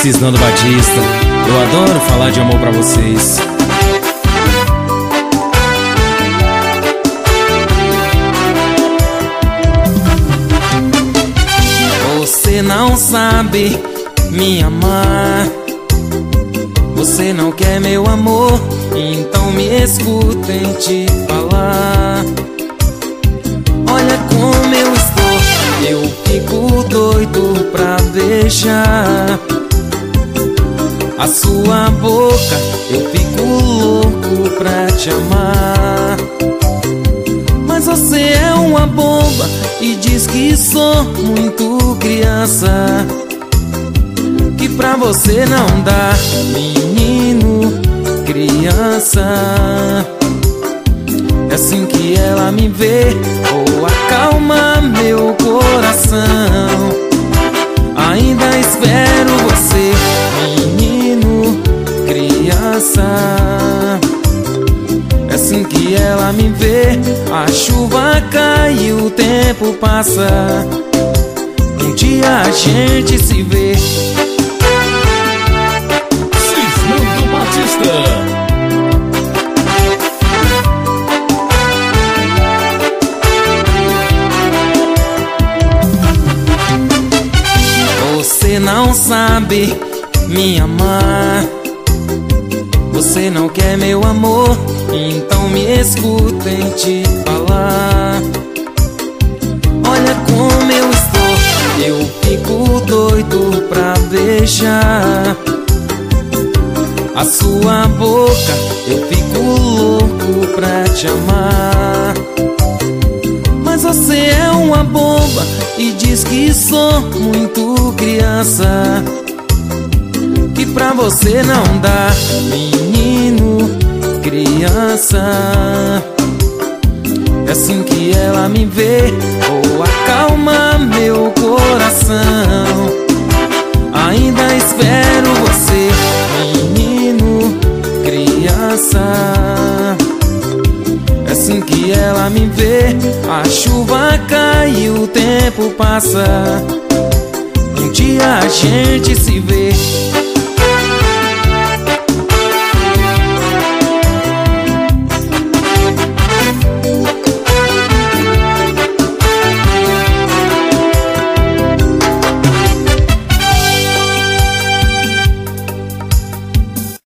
Cisnando Batista. Eu adoro falar de amor pra vocês. Você não sabe me amar, você não quer meu amor, então me escutem te falar. Olha como eu estou, eu fico doido pra beijar a sua boca, eu fico louco pra te amar. Mas você é uma bomba e diz que sou muito criança, que pra você não dá, menino, criança. É assim que ela me vê, ou acalma meu coração. Ainda espero você, menino, criança. É assim que ela me vê, a chuva cai e o tempo passa. Um dia a gente se vê. Cisnando Batista. Você não sabe me amar, você não quer meu amor, então me escutem te falar. Olha como eu estou, eu fico doido pra beijar a sua boca, eu fico louco pra te amar. Mas você é uma bomba e diz que sou muito criança, que pra você não dá, menino, criança. É assim que ela me vê, ou acalma meu coração. Ainda espero você, menino, criança. É assim que ela me vê, a chuva cai e o tempo passa. Um dia a gente se vê.